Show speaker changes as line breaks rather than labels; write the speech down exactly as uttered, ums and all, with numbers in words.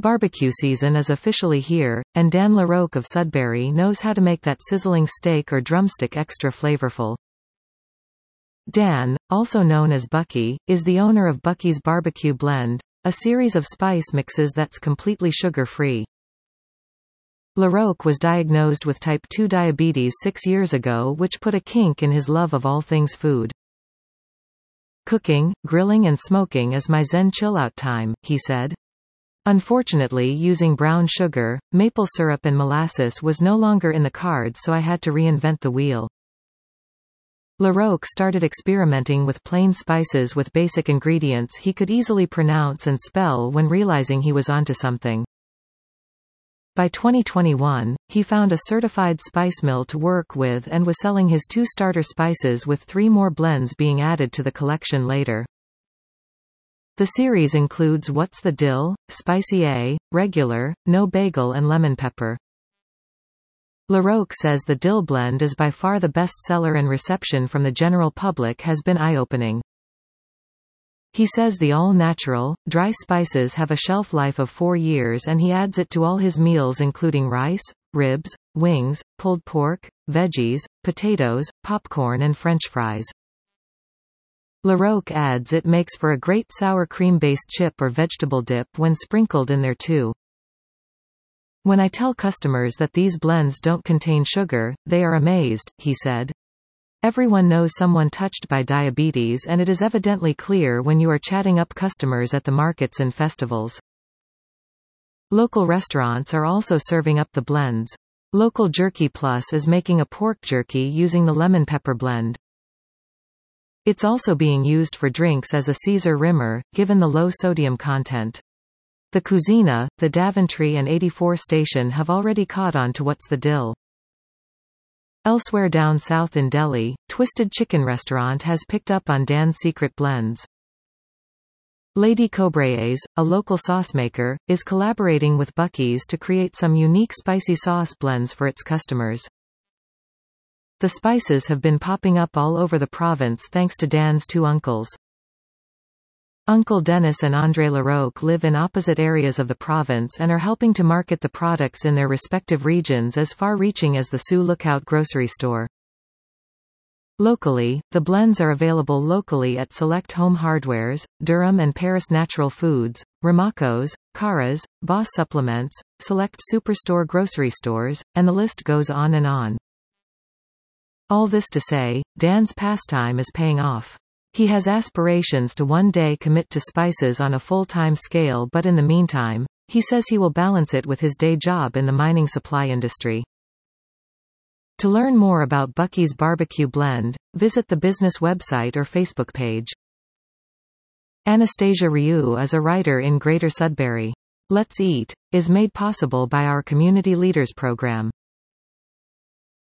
Barbecue season is officially here, and Dan LaRoque of Sudbury knows how to make that sizzling steak or drumstick extra flavorful. Dan, also known as Bucky, is the owner of Bucky's Barbecue Blend, a series of spice mixes that's completely sugar-free. LaRoque was diagnosed with type two diabetes six years ago, which put a kink in his love of all things food. "Cooking, grilling and smoking is my zen chill-out time," he said. "Unfortunately, using brown sugar, maple syrup and molasses was no longer in the cards, so I had to reinvent the wheel." LaRoque started experimenting with plain spices with basic ingredients he could easily pronounce and spell when realizing he was onto something. By twenty twenty-one, he found a certified spice mill to work with and was selling his two starter spices, with three more blends being added to the collection later. The series includes What's the Dill, Spicy A, Regular, No Bagel and Lemon Pepper. LaRoque says the dill blend is by far the best seller and reception from the general public has been eye-opening. He says the all-natural, dry spices have a shelf life of four years and he adds it to all his meals, including rice, ribs, wings, pulled pork, veggies, potatoes, popcorn and French fries. LaRoque adds it makes for a great sour cream-based chip or vegetable dip when sprinkled in there too. "When I tell customers that these blends don't contain sugar, they are amazed," he said. "Everyone knows someone touched by diabetes, and it is evidently clear when you are chatting up customers at the markets and festivals." Local restaurants are also serving up the blends. Local Jerky Plus is making a pork jerky using the lemon pepper blend. It's also being used for drinks as a Caesar rimmer, given the low sodium content. The Cucina, the Daventry and eighty-four station have already caught on to What's the Dill. Elsewhere down south in Delhi, Twisted Chicken Restaurant has picked up on Dan's secret blends. Lady Cobraes, a local sauce maker, is collaborating with Bucky's to create some unique spicy sauce blends for its customers. The spices have been popping up all over the province thanks to Dan's two uncles. Uncle Dennis and André LaRoque live in opposite areas of the province and are helping to market the products in their respective regions as far-reaching as the Sioux Lookout grocery store. Locally, the blends are available locally at select Home Hardwares, Durham and Paris Natural Foods, Ramaco's, Cara's, Boss Supplements, select Superstore grocery stores, and the list goes on and on. All this to say, Dan's pastime is paying off. He has aspirations to one day commit to spices on a full-time scale, but in the meantime, he says he will balance it with his day job in the mining supply industry. To learn more about Bucky's Barbecue Blend, visit the business website or Facebook page. Anastasia Ryu is a writer in Greater Sudbury. Let's Eat is made possible by our Community Leaders Program.